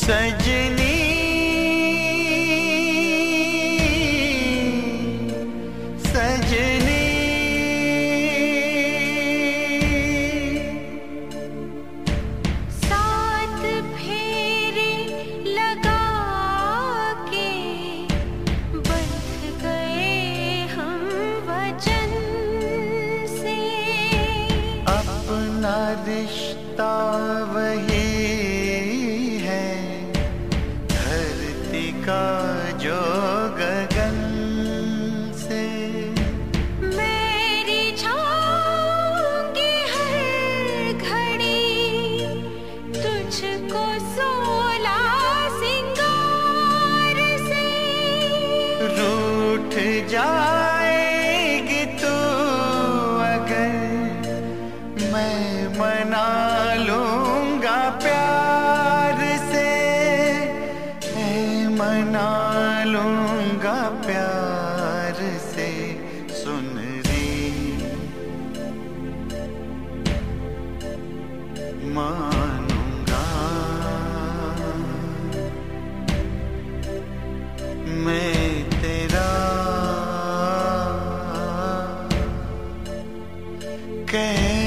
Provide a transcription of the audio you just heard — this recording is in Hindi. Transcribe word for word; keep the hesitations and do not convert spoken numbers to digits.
सजनी सजनी सात फेरे लगा के बंध गए हम वचन से। अपना रिश्ता वही है धरती का जो गगन से। मेरी छाऊंगी हर घड़ी तुझको सोला सिंगार से। रूठ जाएगी तू अगर मैं मना लूंगा प्यार से। मैं मना लूंगा प्यार से। सुन री मानूंगा मैं तेरा कह